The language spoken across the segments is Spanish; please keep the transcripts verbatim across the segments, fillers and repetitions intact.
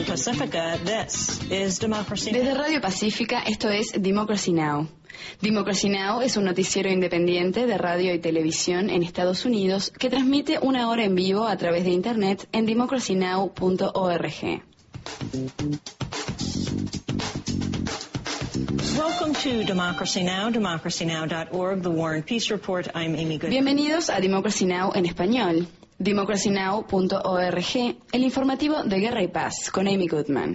from Pacifica, this is Democracy Now! Desde Radio Pacífica, esto es Democracy Now! Democracy Now! Es un noticiero independiente de radio y televisión en Estados Unidos que transmite una hora en vivo a través de Internet en democracy now punto org. Welcome to Democracy Now!, democracy now dot org, the War and Peace Report. I'm Amy Goodman. Bienvenidos a Democracy Now! En español. democracy now punto org, el informativo de Guerra y Paz, con Amy Goodman.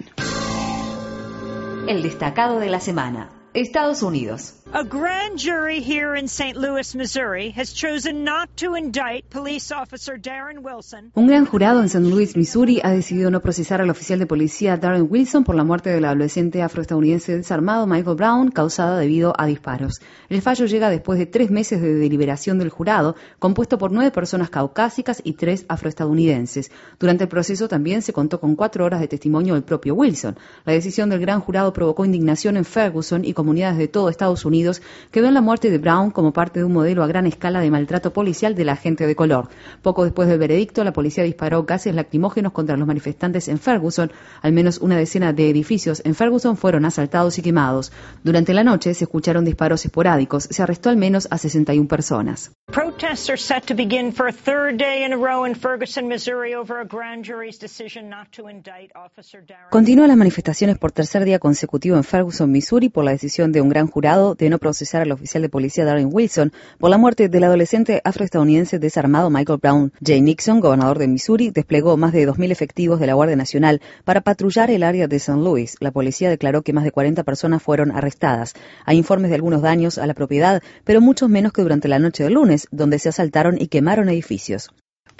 El destacado de la semana. Estados Unidos. A grand jury here in Saint Louis, Missouri, has chosen not to indict police officer Darren Wilson. Un gran jurado en Saint Louis, Missouri, ha decidido no procesar al oficial de policía Darren Wilson por la muerte del adolescente afroestadounidense desarmado Michael Brown, causada debido a disparos. El fallo llega después de tres meses de deliberación del jurado, compuesto por nueve personas caucásicas y tres afroestadounidenses. Durante el proceso también se contó con cuatro horas de testimonio del propio Wilson. La decisión del gran jurado provocó indignación en Ferguson y comunidades de todo Estados Unidos que ven la muerte de Brown como parte de un modelo a gran escala de maltrato policial de la gente de color. Poco después del veredicto, la policía disparó gases lacrimógenos contra los manifestantes en Ferguson. Al menos una decena de edificios en Ferguson fueron asaltados y quemados. Durante la noche se escucharon disparos esporádicos. Se arrestó al menos a sesenta y una personas. Protests are set to begin for a third day in a row in Ferguson, Missouri, over a grand jury's decision not to indict officer Darren. Continúan las manifestaciones por tercer día consecutivo en Ferguson, Missouri, por la decisión de un gran jurado de no procesar al oficial de policía Darren Wilson por la muerte del adolescente afroestadounidense desarmado Michael Brown. Jay Nixon, gobernador de Missouri, desplegó más de dos mil efectivos de la Guardia Nacional para patrullar el área de Saint Louis. La policía declaró que más de cuarenta personas fueron arrestadas. Hay informes de algunos daños a la propiedad, pero muchos menos que durante la noche del lunes, donde se asaltaron y quemaron edificios.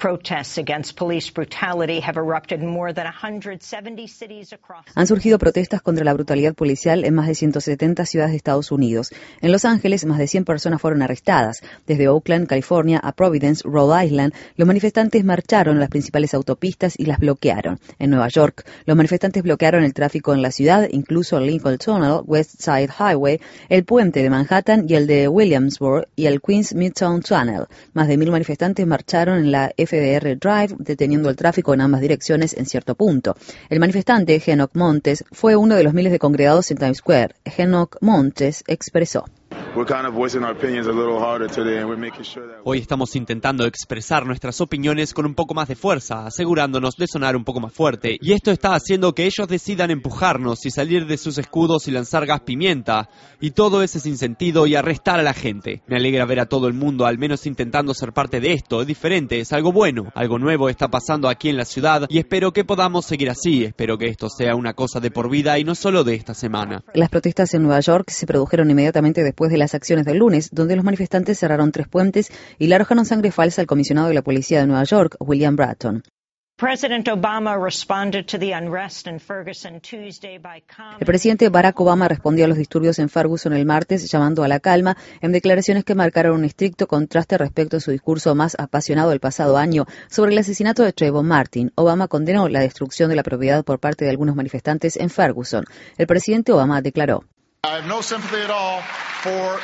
Han surgido protestas contra la brutalidad policial en más de ciento setenta ciudades de Estados Unidos. En Los Ángeles, más de cien personas fueron arrestadas. Desde Oakland, California, a Providence, Rhode Island, los manifestantes marcharon en las principales autopistas y las bloquearon. En Nueva York, los manifestantes bloquearon el tráfico en la ciudad, incluso el Lincoln Tunnel, West Side Highway, el puente de Manhattan y el de Williamsburg y el Queens Midtown Tunnel. Más de mil manifestantes marcharon en la F D R Drive, deteniendo el tráfico en ambas direcciones en cierto punto. El manifestante, Enoch Montes, fue uno de los miles de congregados en Times Square. Enoch Montes expresó: Hoy estamos intentando expresar nuestras opiniones con un poco más de fuerza, asegurándonos de sonar un poco más fuerte. Y esto está haciendo que ellos decidan empujarnos y salir de sus escudos y lanzar gas pimienta. Y todo ese sinsentido y arrestar a la gente. Me alegra ver a todo el mundo al menos intentando ser parte de esto. Es diferente, es algo bueno. Algo nuevo está pasando aquí en la ciudad y espero que podamos seguir así. Espero que esto sea una cosa de por vida y no solo de esta semana. Las protestas en Nueva York se produjeron inmediatamente después de las acciones del lunes, donde los manifestantes cerraron tres puentes y le arrojaron sangre falsa al comisionado de la policía de Nueva York, William Bratton. El presidente Barack Obama respondió a los disturbios en Ferguson el martes, llamando a la calma, en declaraciones que marcaron un estricto contraste respecto a su discurso más apasionado del pasado año sobre el asesinato de Trayvon Martin. Obama condenó la destrucción de la propiedad por parte de algunos manifestantes en Ferguson. El presidente Obama declaró: I have no sympathy at all for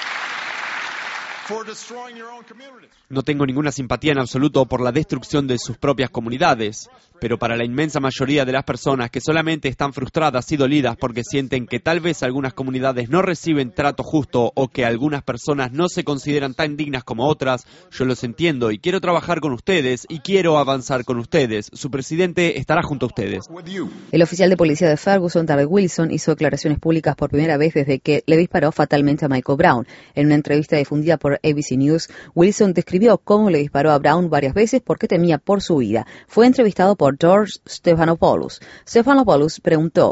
No tengo ninguna simpatía en absoluto por la destrucción de sus propias comunidades, pero para la inmensa mayoría de las personas que solamente están frustradas y dolidas porque sienten que tal vez algunas comunidades no reciben trato justo o que algunas personas no se consideran tan dignas como otras, yo los entiendo y quiero trabajar con ustedes y quiero avanzar con ustedes. Su presidente estará junto a ustedes. El oficial de policía de Ferguson, Darren Wilson, hizo declaraciones públicas por primera vez desde que le disparó fatalmente a Michael Brown. En una entrevista difundida por A B C News, Wilson describió cómo le disparó a Brown varias veces porque temía por su vida. Fue entrevistado por George Stephanopoulos. Stephanopoulos preguntó: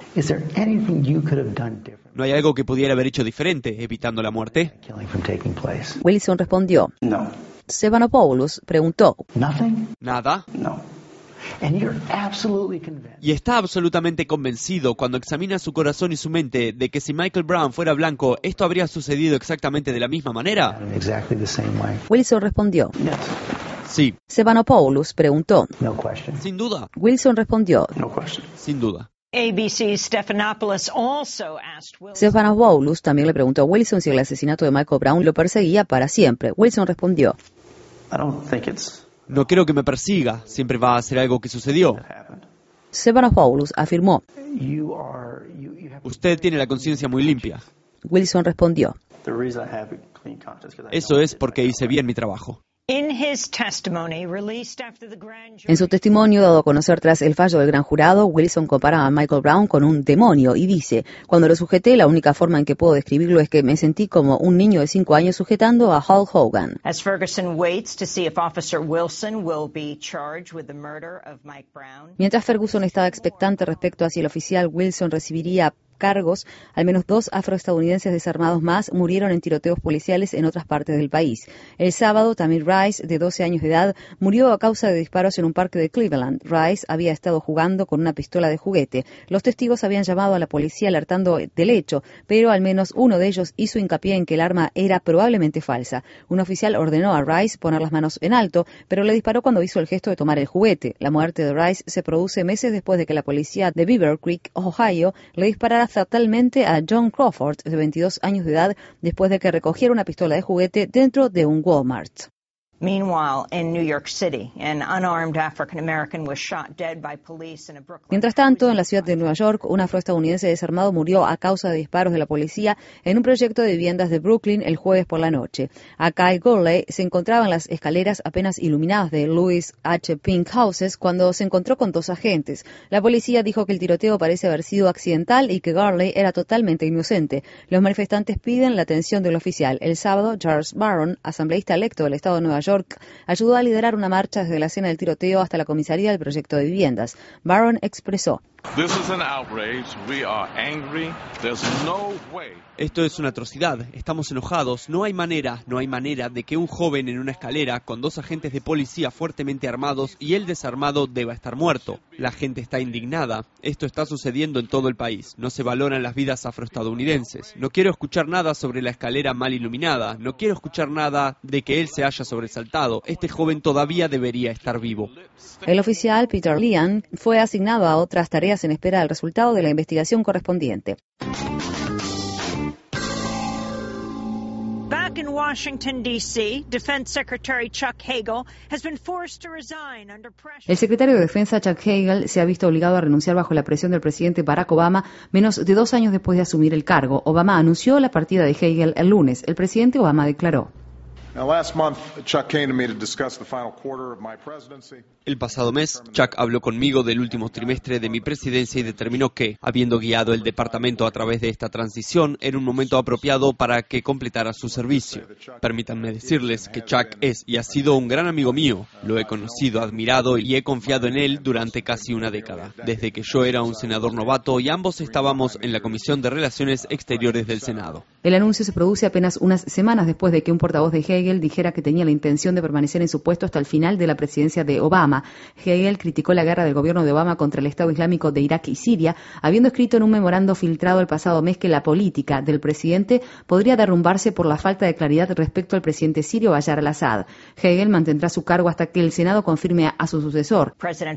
¿No hay algo que pudiera haber hecho diferente, evitando la muerte? Wilson respondió: No. Stephanopoulos preguntó: ¿Nada? No. Y está absolutamente convencido cuando examina su corazón y su mente de que si Michael Brown fuera blanco, ¿esto habría sucedido exactamente de la misma manera? Wilson respondió: Sí. Stephanopoulos preguntó: Sin duda. Wilson respondió: Sin duda. A B C's Stephanopoulos also asked Wilson. Stephanopoulos también le preguntó a Wilson si el asesinato de Michael Brown lo perseguía para siempre. Wilson respondió: No creo que me persiga, siempre va a ser algo que sucedió. Stephanopoulos afirmó. Usted tiene la conciencia muy limpia. Wilson respondió. Eso es porque hice bien mi trabajo. En su testimonio dado a conocer tras el fallo del gran jurado, Wilson compara a Michael Brown con un demonio y dice: cuando lo sujeté, la única forma en que puedo describirlo es que me sentí como un niño de cinco años sujetando a Hulk Hogan. Mientras Ferguson estaba expectante respecto a si el oficial Wilson recibiría cargos, al menos dos afroestadounidenses desarmados más murieron en tiroteos policiales en otras partes del país. El sábado, Tamir Rice, de doce años de edad, murió a causa de disparos en un parque de Cleveland. Rice había estado jugando con una pistola de juguete. Los testigos habían llamado a la policía alertando del hecho, pero al menos uno de ellos hizo hincapié en que el arma era probablemente falsa. Un oficial ordenó a Rice poner las manos en alto, pero le disparó cuando hizo el gesto de tomar el juguete. La muerte de Rice se produce meses después de que la policía de Beaver Creek, Ohio, le disparara fatalmente a John Crawford, de veintidós años de edad, después de que recogiera una pistola de juguete dentro de un Walmart. Mientras tanto, en la ciudad de Nueva York, un afroestadounidense desarmado murió a causa de disparos de la policía en un proyecto de viviendas de Brooklyn el jueves por la noche. Akai Gurley se encontraba en las escaleras apenas iluminadas de Louis H. Pink Houses cuando se encontró con dos agentes. La policía dijo que el tiroteo parece haber sido accidental y que Gurley era totalmente inocente. Los manifestantes piden la atención del oficial. El sábado, Charles Barron, asambleísta electo del estado de Nueva York, York, ayudó a liderar una marcha desde la escena del tiroteo hasta la comisaría del proyecto de viviendas. Barron expresó: Esto es una atrocidad. Estamos enojados. No hay manera, no hay manera de que un joven en una escalera con dos agentes de policía fuertemente armados y él desarmado deba estar muerto. La gente está indignada. Esto está sucediendo en todo el país. No se valoran las vidas afroestadounidenses. No quiero escuchar nada sobre la escalera mal iluminada. No quiero escuchar nada de que él se haya sobresaltado. Este joven todavía debería estar vivo. El oficial Peter Leon fue asignado a otras tareas en espera del resultado de la investigación correspondiente. Back in Washington, D C, Defense Secretary Chuck Hagel has been forced to resign under pressure. El secretario de Defensa Chuck Hagel se ha visto obligado a renunciar bajo la presión del presidente Barack Obama menos de dos años después de asumir el cargo. Obama anunció la partida de Hagel el lunes. El presidente Obama declaró: El pasado mes, Chuck habló conmigo del último trimestre de mi presidencia y determinó que, habiendo guiado el departamento a través de esta transición, era un momento apropiado para que completara su servicio. Permítanme decirles que Chuck es y ha sido un gran amigo mío. Lo he conocido, admirado y he confiado en él durante casi una década, desde que yo era un senador novato y ambos estábamos en la Comisión de Relaciones Exteriores del Senado. El anuncio se produce apenas unas semanas después de que un portavoz de Hagel dijera que tenía la intención de permanecer en su puesto hasta el final de la presidencia de Obama. Hagel criticó la guerra del gobierno de Obama contra el Estado Islámico de Irak y Siria, habiendo escrito en un memorando filtrado el pasado mes que la política del presidente podría derrumbarse por la falta de claridad respecto al presidente sirio Bashar al-Assad. Hagel mantendrá su cargo hasta que el Senado confirme a su sucesor.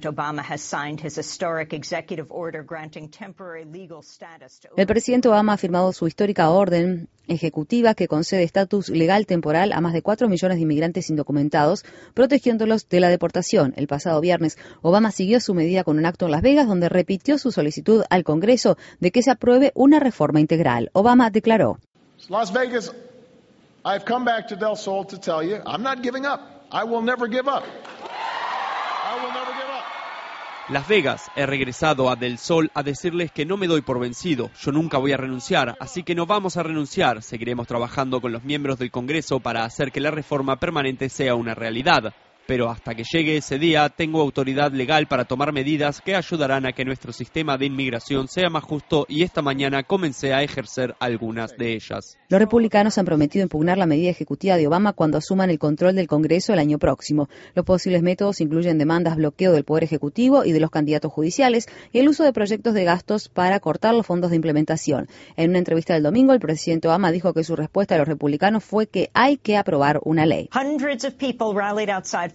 El presidente Obama ha firmado su histórica orden ejecutiva que concede estatus legal temporal a más de cuatro millones de inmigrantes indocumentados, protegiéndolos de la deportación. El pasado viernes, Obama siguió su medida con un acto en Las Vegas donde repitió su solicitud al Congreso de que se apruebe una reforma integral. Obama declaró: Las Vegas, I've come back to Del Sol to tell you, I'm not giving up. I will never give up. I will never give up. Las Vegas, he regresado a Del Sol a decirles que no me doy por vencido. Yo nunca voy a renunciar, así que no vamos a renunciar. Seguiremos trabajando con los miembros del Congreso para hacer que la reforma permanente sea una realidad. Pero hasta que llegue ese día, tengo autoridad legal para tomar medidas que ayudarán a que nuestro sistema de inmigración sea más justo y esta mañana comencé a ejercer algunas de ellas. Los republicanos han prometido impugnar la medida ejecutiva de Obama cuando asuman el control del Congreso el año próximo. Los posibles métodos incluyen demandas, bloqueo del Poder Ejecutivo y de los candidatos judiciales y el uso de proyectos de gastos para cortar los fondos de implementación. En una entrevista del domingo, el presidente Obama dijo que su respuesta a los republicanos fue que hay que aprobar una ley. Hundreds of people rallied outside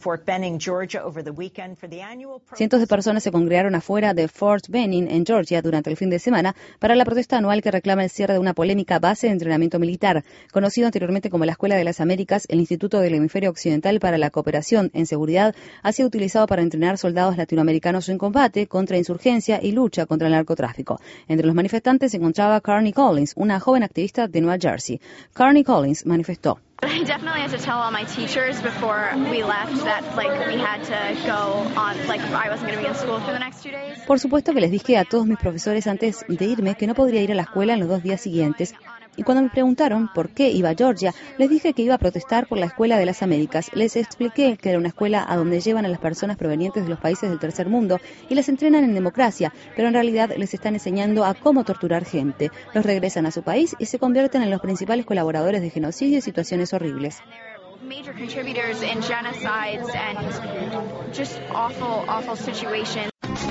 Cientos de personas se congregaron afuera de Fort Benning, en Georgia, durante el fin de semana para la protesta anual que reclama el cierre de una polémica base de entrenamiento militar. Conocido anteriormente como la Escuela de las Américas, el Instituto del Hemisferio Occidental para la Cooperación en Seguridad ha sido utilizado para entrenar soldados latinoamericanos en combate contra insurgencia y lucha contra el narcotráfico. Entre los manifestantes se encontraba Carney Collins, una joven activista de Nueva Jersey. Carney Collins manifestó: I definitely had to tell all my teachers before we left that like we had to go on like I wasn't going to be in school for the next two days. Por supuesto que les dije a todos mis profesores antes de irme que no podría ir a la escuela en los dos días siguientes. Y cuando me preguntaron por qué iba a Georgia, les dije que iba a protestar por la Escuela de las Américas. Les expliqué que era una escuela a donde llevan a las personas provenientes de los países del tercer mundo y las entrenan en democracia, pero en realidad les están enseñando a cómo torturar gente. Los regresan a su país y se convierten en los principales colaboradores de genocidio y situaciones horribles. Major contributors in genocides and just awful, awful situations.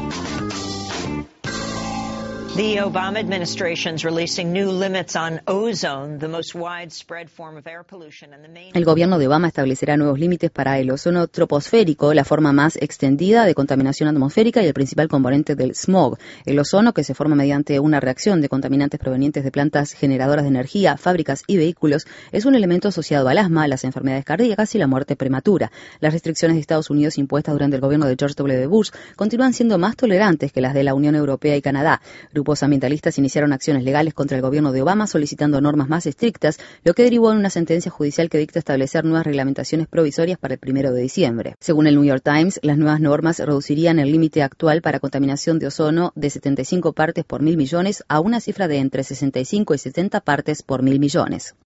The Obama administration's releasing new limits on ozone, the most widespread form of air pollution and the main... El gobierno de Obama establecerá nuevos límites para el ozono troposférico, la forma más extendida de contaminación atmosférica y el principal componente del smog. El ozono, que se forma mediante una reacción de contaminantes provenientes de plantas generadoras de energía, fábricas y vehículos, es un elemento asociado al asma, las enfermedades cardíacas y la muerte prematura. Las restricciones de Estados Unidos impuestas durante el gobierno de George W. Bush continúan siendo más tolerantes que las de la Unión Europea y Canadá. Grupos ambientalistas iniciaron acciones legales contra el gobierno de Obama solicitando normas más estrictas, lo que derivó en una sentencia judicial que dicta establecer nuevas reglamentaciones provisorias para el primero de diciembre. Según el New York Times, las nuevas normas reducirían el límite actual para contaminación de ozono de setenta y cinco partes por mil millones a una cifra de entre sesenta y cinco y setenta partes por mil millones.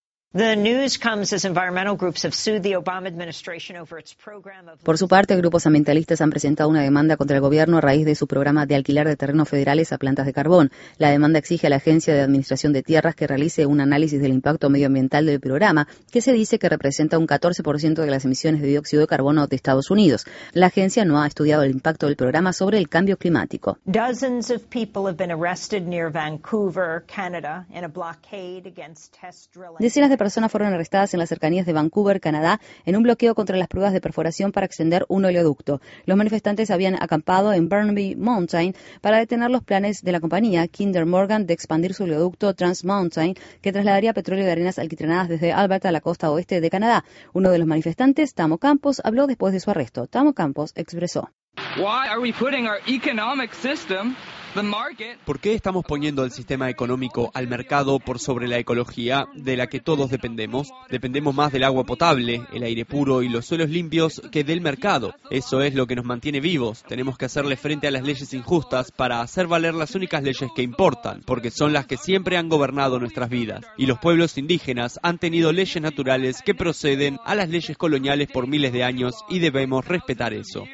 Por su parte, grupos ambientalistas han presentado una demanda contra el gobierno a raíz de su programa de alquiler de terrenos federales a plantas de carbón. La demanda exige a la Agencia de Administración de Tierras que realice un análisis del impacto medioambiental del programa, que se dice que representa un catorce por ciento de las emisiones de dióxido de carbono de Estados Unidos. La agencia no ha estudiado el impacto del programa sobre el cambio climático. Dozens of people have been arrested near Vancouver, Canada, in a blockade against test drilling. Decenas de personas fueron arrestadas en las cercanías de Vancouver, Canadá, en un bloqueo contra las pruebas de perforación para extender un oleoducto. Los manifestantes habían acampado en Burnaby Mountain para detener los planes de la compañía Kinder Morgan de expandir su oleoducto Trans Mountain, que trasladaría petróleo de arenas alquitranadas desde Alberta a la costa oeste de Canadá. Uno de los manifestantes, Tamo Campos, habló después de su arresto. Tamo Campos expresó: Why are we putting our economic system, the market... ¿Por qué estamos poniendo el sistema económico al mercado por sobre la ecología de la que todos dependemos? Dependemos más del agua potable, el aire puro y los suelos limpios que del mercado. Eso es lo que nos mantiene vivos. Tenemos que hacerle frente a las leyes injustas para hacer valer las únicas leyes que importan, porque son las que siempre han gobernado nuestras vidas. Y los pueblos indígenas han tenido leyes naturales que proceden a las leyes coloniales por miles de años y debemos respetar eso.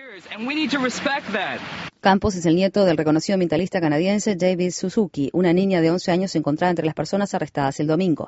Campos es el nieto del reconocido ambientalista canadiense David Suzuki. Una niña de once años se encontraba entre las personas arrestadas el domingo.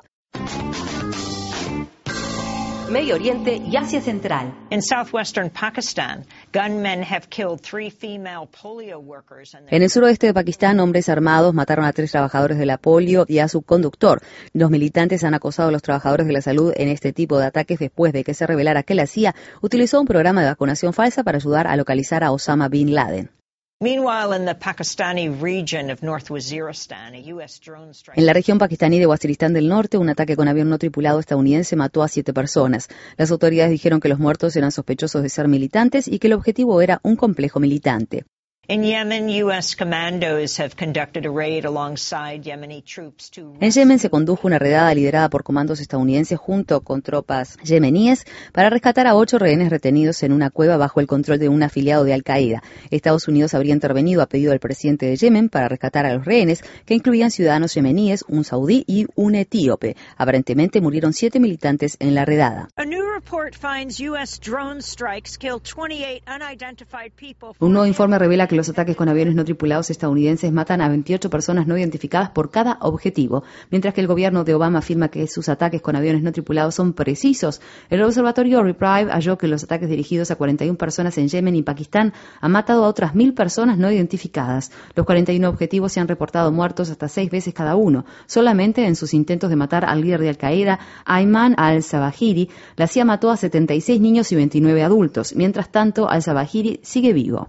Medio Oriente y Asia Central. In southwestern Pakistan, gunmen have killed three female polio workers. En el suroeste de Pakistán, hombres armados mataron a tres trabajadores de la polio y a su conductor. Los militantes han acosado a los trabajadores de la salud en este tipo de ataques después de que se revelara que la C I A utilizó un programa de vacunación falsa para ayudar a localizar a Osama Bin Laden. Meanwhile, in the Pakistani region of North Waziristan, a U S drone strike... En la región pakistaní de Waziristán del Norte, un ataque con avión no tripulado estadounidense mató a siete personas. Las autoridades dijeron que los muertos eran sospechosos de ser militantes y que el objetivo era un complejo militante. In Yemen, U S commandos have conducted a raid alongside Yemeni troops to... En Yemen se condujo una redada liderada por comandos estadounidenses junto con tropas yemeníes para rescatar a ocho rehenes retenidos en una cueva bajo el control de un afiliado de Al-Qaeda. Estados Unidos habría intervenido a pedido del presidente de Yemen para rescatar a los rehenes, que incluían ciudadanos yemeníes, un saudí y un etíope. Aparentemente murieron siete militantes en la redada. A new report finds U S drone strikes killed twenty-eight unidentified people. Un nuevo informe revela que los ataques con aviones no tripulados estadounidenses matan a veintiocho personas no identificadas por cada objetivo, mientras que el gobierno de Obama afirma que sus ataques con aviones no tripulados son precisos. El observatorio Reprieve halló que los ataques dirigidos a cuarenta y una personas en Yemen y Pakistán han matado a otras mil personas no identificadas. Los cuarenta y uno objetivos se han reportado muertos hasta seis veces cada uno. Solamente en sus intentos de matar al líder de Al-Qaeda, Ayman al-Zawahiri, la C I A policía mató a setenta y seis niños y veintinueve adultos. Mientras tanto, al-Zawahiri sigue vivo.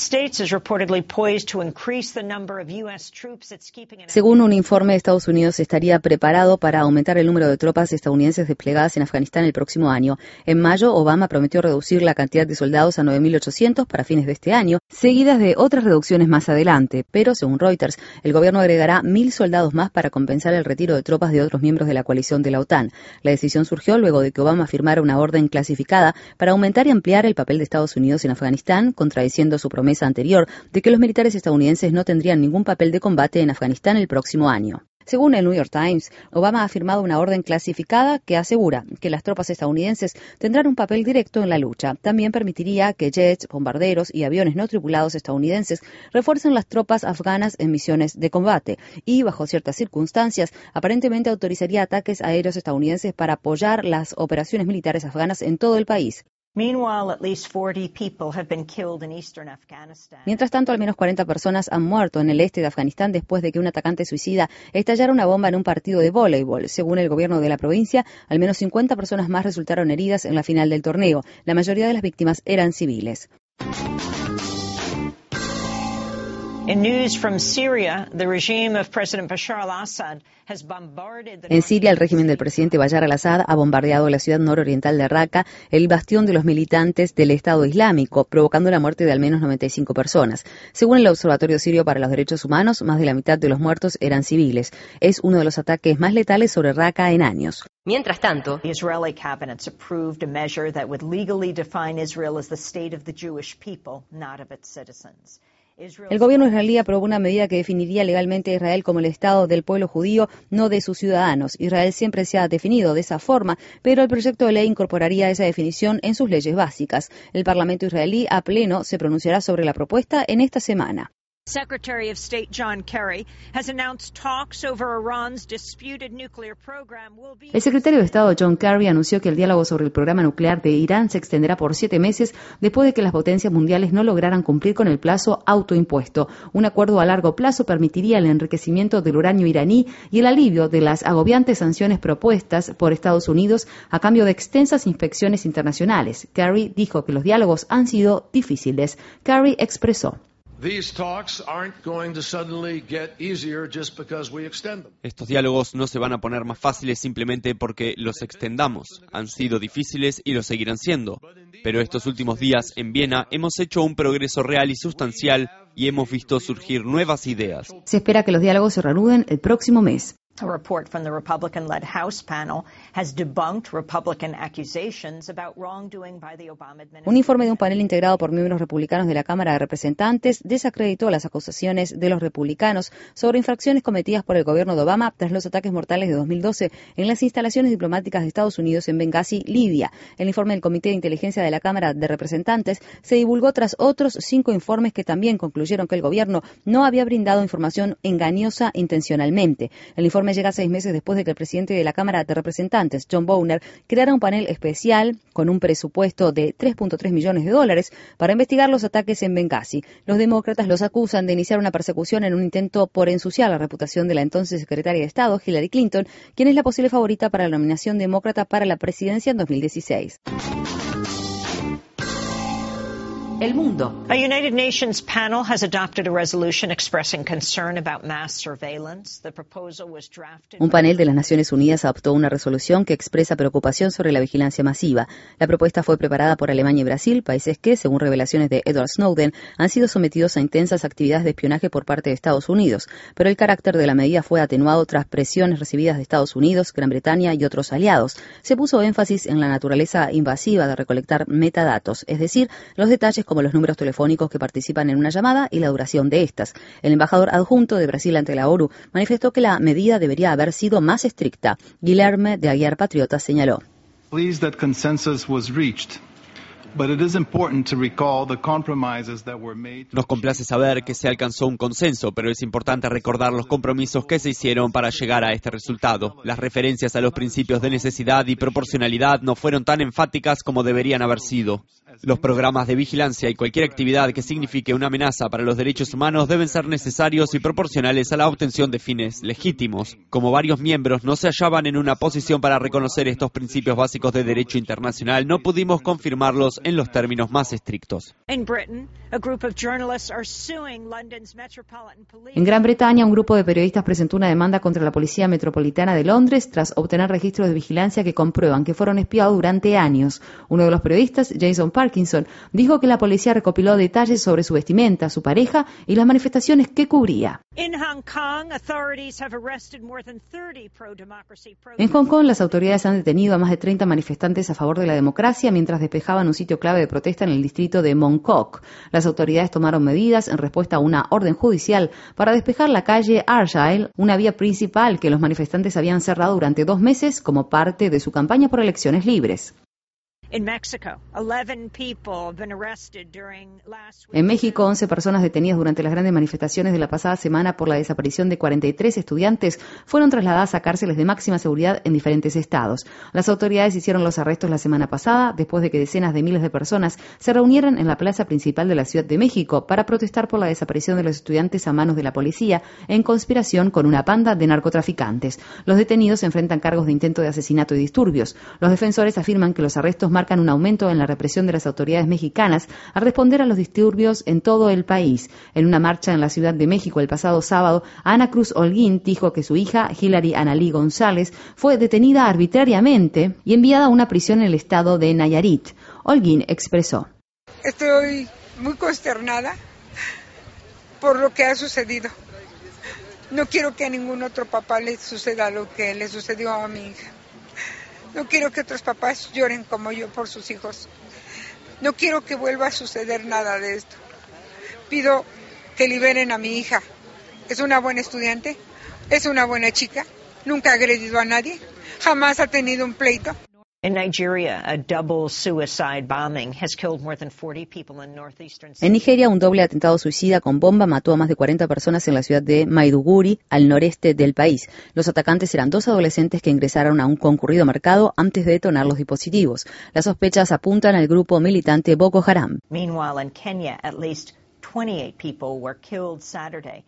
Según un informe, Estados Unidos estaría preparado para aumentar el número de tropas estadounidenses desplegadas en Afganistán el próximo año. En mayo, Obama prometió reducir la cantidad de soldados a nueve mil ochocientos para fines de este año, seguidas de otras reducciones más adelante. Pero, según Reuters, el gobierno agregará mil soldados más para compensar el retiro de tropas de otros miembros de la coalición de la OTAN. La decisión surgió luego de que Obama firmara una orden clasificada para aumentar y ampliar el papel de Estados Unidos en Afganistán, contradiciendo su promesa anterior de que los militares estadounidenses no tendrían ningún papel de combate en Afganistán el próximo año. Según el New York Times, Obama ha firmado una orden clasificada que asegura que las tropas estadounidenses tendrán un papel directo en la lucha. También permitiría que jets, bombarderos y aviones no tripulados estadounidenses refuercen las tropas afganas en misiones de combate y, bajo ciertas circunstancias, aparentemente autorizaría ataques aéreos estadounidenses para apoyar las operaciones militares afganas en todo el país. Mientras tanto, al menos cuarenta personas han muerto en el este de Afganistán después de que un atacante suicida estallara una bomba en un partido de voleibol. Según el gobierno de la provincia, al menos cincuenta personas más resultaron heridas en la final del torneo. La mayoría de las víctimas eran civiles. In news from Syria, the regime of President Bashar al-Assad has bombarded the... En Siria, el régimen del presidente Bashar al-Assad ha bombardeado la ciudad nororiental de Raqqa, el bastión de los militantes del Estado Islámico, provocando la muerte de al menos noventa y cinco personas. Según el Observatorio Sirio para los Derechos Humanos, más de la mitad de los muertos eran civiles. Es uno de los ataques más letales sobre Raqqa en años. Mientras tanto, The Israeli cabinets approved a measure that would legally define Israel as the state of the Jewish people, not of its citizens. El gobierno israelí aprobó una medida que definiría legalmente a Israel como el Estado del pueblo judío, no de sus ciudadanos. Israel siempre se ha definido de esa forma, pero el proyecto de ley incorporaría esa definición en sus leyes básicas. El Parlamento israelí a pleno se pronunciará sobre la propuesta en esta semana. Secretary of State John Kerry has announced talks over Iran's disputed nuclear program will be... El secretario de Estado John Kerry anunció que el diálogo sobre el programa nuclear de Irán se extenderá por siete meses después de que las potencias mundiales no lograran cumplir con el plazo autoimpuesto. Un acuerdo a largo plazo permitiría el enriquecimiento del uranio iraní y el alivio de las agobiantes sanciones propuestas por Estados Unidos a cambio de extensas inspecciones internacionales. Kerry dijo que los diálogos han sido difíciles. Kerry expresó: Estos diálogos no se van a poner más fáciles simplemente porque los extendamos. Han sido difíciles y lo seguirán siendo. Pero estos últimos días en Viena hemos hecho un progreso real y sustancial y hemos visto surgir nuevas ideas. Se espera que los diálogos se reanuden el próximo mes. A report from the Republican-led House panel has debunked Republican accusations about wrongdoing by the Obama administration. Un informe de un panel integrado por miembros republicanos de la Cámara de Representantes desacreditó las acusaciones de los republicanos sobre infracciones cometidas por el gobierno de Obama tras los ataques mortales de dos mil doce en las instalaciones diplomáticas de Estados Unidos en Benghazi, Libia. El informe del Comité de Inteligencia de la Cámara de Representantes se divulgó tras otros cinco informes que también concluyeron que el gobierno no había brindado información engañosa intencionalmente. El informe llega seis meses después de que el presidente de la Cámara de Representantes, John Boehner, creara un panel especial con un presupuesto de tres punto tres millones de dólares para investigar los ataques en Benghazi. Los demócratas los acusan de iniciar una persecución en un intento por ensuciar la reputación de la entonces secretaria de Estado, Hillary Clinton, quien es la posible favorita para la nominación demócrata para la presidencia en dos mil dieciséis. el mundo. A United Nations panel has adopted a resolution expressing concern about mass surveillance. The proposal was drafted. Un panel de las Naciones Unidas adoptó una resolución que expresa preocupación sobre la vigilancia masiva. La propuesta fue preparada por Alemania y Brasil, países que, según revelaciones de Edward Snowden, han sido sometidos a intensas actividades de espionaje por parte de Estados Unidos, pero el carácter de la medida fue atenuado tras presiones recibidas de Estados Unidos, Gran Bretaña y otros aliados. Se puso énfasis en la naturaleza invasiva de recolectar metadatos, es decir, los detalles como los números telefónicos que participan en una llamada y la duración de estas. El embajador adjunto de Brasil ante la ONU manifestó que la medida debería haber sido más estricta. Guilherme de Aguiar Patriota señaló: Nos complace saber que se alcanzó un consenso, pero es importante recordar los compromisos que se hicieron para llegar a este resultado. Las referencias a los principios de necesidad y proporcionalidad no fueron tan enfáticas como deberían haber sido. Los programas de vigilancia y cualquier actividad que signifique una amenaza para los derechos humanos deben ser necesarios y proporcionales a la obtención de fines legítimos. Como varios miembros no se hallaban en una posición para reconocer estos principios básicos de derecho internacional, no pudimos confirmarlos en los términos más estrictos. In Britain, a group of journalists are suing London's Metropolitan Police. En Gran Bretaña, un grupo de periodistas presentó una demanda contra la Policía Metropolitana de Londres tras obtener registros de vigilancia que comprueban que fueron espiados durante años. Uno de los periodistas, Jason Parkinson, dijo que la policía recopiló detalles sobre su vestimenta, su pareja y las manifestaciones que cubría. In Hong Kong, authorities have arrested more than thirty pro-democracy protesters. En Hong Kong, las autoridades han detenido a más de treinta manifestantes a favor de la democracia mientras despejaban un sitio clave de protesta en el distrito de Mong Kok. Las autoridades tomaron medidas en respuesta a una orden judicial para despejar la calle Argyle, una vía principal que los manifestantes habían cerrado durante dos meses como parte de su campaña por elecciones libres. In Mexico, eleven people have been arrested during last week. En México, once personas detenidas durante las grandes manifestaciones de la pasada semana por la desaparición de cuarenta y tres estudiantes fueron trasladadas a cárceles de máxima seguridad en diferentes estados. Las autoridades hicieron los arrestos la semana pasada después de que decenas de miles de personas se reunieran en la plaza principal de la Ciudad de México para protestar por la desaparición de los estudiantes a manos de la policía en conspiración con una panda de narcotraficantes. Los detenidos enfrentan cargos de intento de asesinato y disturbios. Los defensores afirman que los arrestos marcan un aumento en la represión de las autoridades mexicanas al responder a los disturbios en todo el país. En una marcha en la Ciudad de México el pasado sábado, Ana Cruz Holguín dijo que su hija, Hilary Analí González, fue detenida arbitrariamente y enviada a una prisión en el estado de Nayarit. Holguín expresó: Estoy muy consternada por lo que ha sucedido. No quiero que a ningún otro papá le suceda lo que le sucedió a mi hija. No quiero que otros papás lloren como yo por sus hijos. No quiero que vuelva a suceder nada de esto. Pido que liberen a mi hija. Es una buena estudiante, es una buena chica, nunca ha agredido a nadie, jamás ha tenido un pleito. In Nigeria, a double suicide bombing has killed more than forty people in northeastern. En Nigeria, un doble atentado suicida con bomba mató a más de cuarenta personas en la ciudad de Maiduguri, al noreste del país. Los atacantes eran dos adolescentes que ingresaron a un concurrido mercado antes de detonar los dispositivos. Las sospechas apuntan al grupo militante Boko Haram. Meanwhile, in Kenya, at least twenty-eight people were killed Saturday.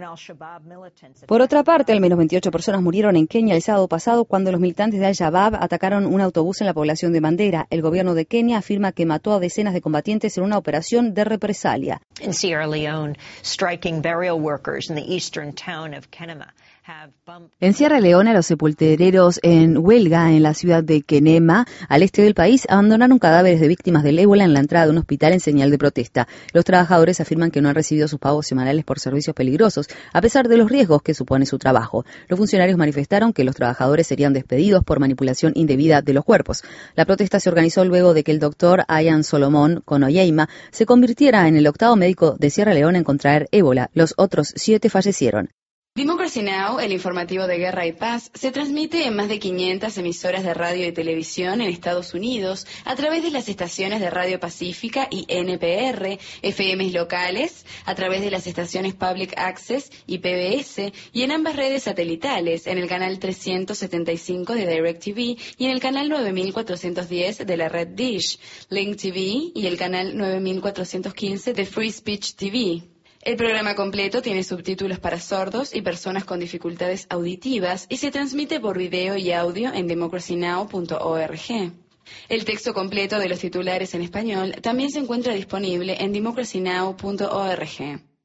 Por otra parte, al menos veintiocho personas murieron en Kenia el sábado pasado cuando los militantes de Al-Shabaab atacaron un autobús en la población de Mandera. El gobierno de Kenia afirma que mató a decenas de combatientes en una operación de represalia. In Sierra Leone, striking burial workers in the eastern town of Kenema. En Sierra Leona, los sepultureros en huelga en la ciudad de Kenema, al este del país, abandonaron cadáveres de víctimas del ébola en la entrada de un hospital en señal de protesta. Los trabajadores afirman que no han recibido sus pagos semanales por servicios peligrosos, a pesar de los riesgos que supone su trabajo. Los funcionarios manifestaron que los trabajadores serían despedidos por manipulación indebida de los cuerpos. La protesta se organizó luego de que el doctor Ian Solomon Konoyeima se convirtiera en el octavo médico de Sierra Leona en contraer ébola. Los otros siete fallecieron. Democracy Now!, el informativo de guerra y paz, se transmite en más de quinientas emisoras de radio y televisión en Estados Unidos a través de las estaciones de Radio Pacífica y N P R, F Ms locales, a través de las estaciones Public Access y P B S y en ambas redes satelitales, en el canal trescientos setenta y cinco de DirecTV y en el canal nueve mil cuatrocientos diez de la red Dish, Link T V y el canal nueve mil cuatrocientos quince de Free Speech T V. El programa completo tiene subtítulos para sordos y personas con dificultades auditivas y se transmite por video y audio en democracy now punto org. El texto completo de los titulares en español también se encuentra disponible en democracy now punto org.